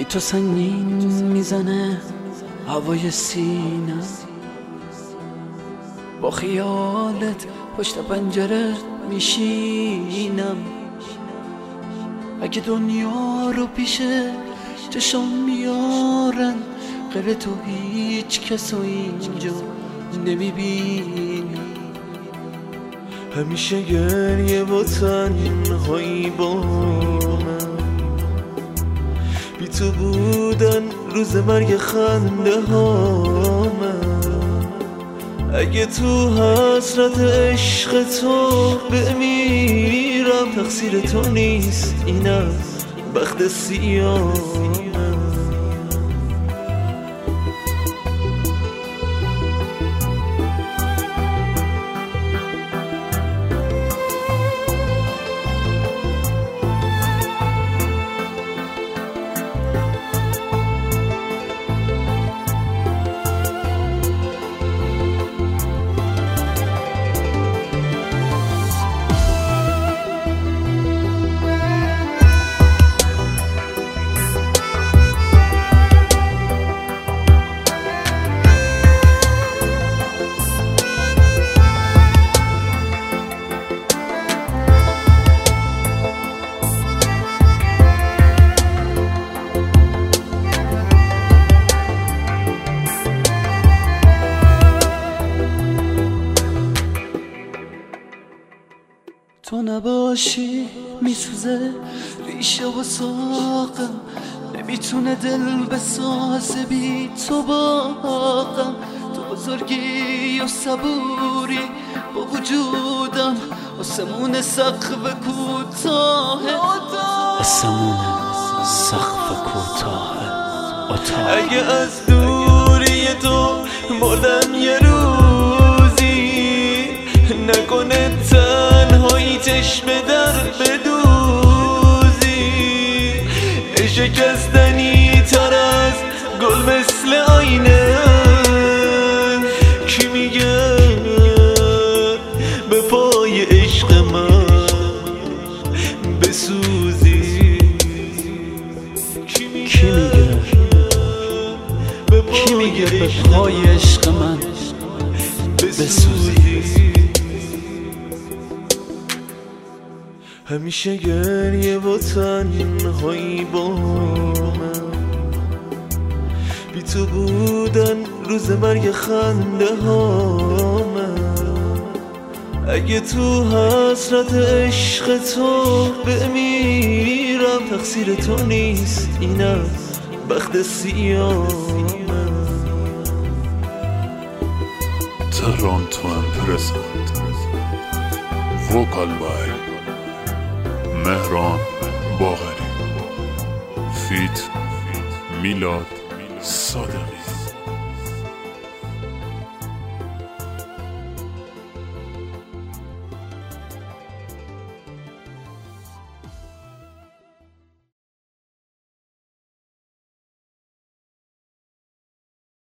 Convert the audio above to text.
بی تو سنگین میزنه هوای سینه، با خیالت پشت پنجره میشینم. اگه دنیا رو پیش چشم میارن، غیر تو هیچ کسو اینجا نمیبینم. همیشه گریه و تنهایی با من، بی تو بودن روز مرگ خنده ها من. اگه تو حسرت عشق تو بمیرم، تقصیر تو نیست این از بخت سیاه. تو نباشی میسوزه ریشه و ساقم، نمیتونه دل بسازه بی تو باقم. تو بزرگی و صبوری با وجودم، آسمون سقف کوتاهه، آسمون سقف کوتاهه اتاق. اگه از دوری تو مردم یه روزی، نکنه تنهایی چشم در بدوزی. شکستنی تر از گل مثل آینه، کی میگه به پای عشق من بسوزی؟ کی میگه به پای عشق من بسوزی؟ همیشه گریه و تنهایی با من، بی تو بودن روز مرگ خنده ها من. اگه تو حسرت عشق تو بمیرم، تقصیر تو نیست این از بخت سیاه من. Toronto and present vocal by مهران باقری، فیت میلاد صادقی.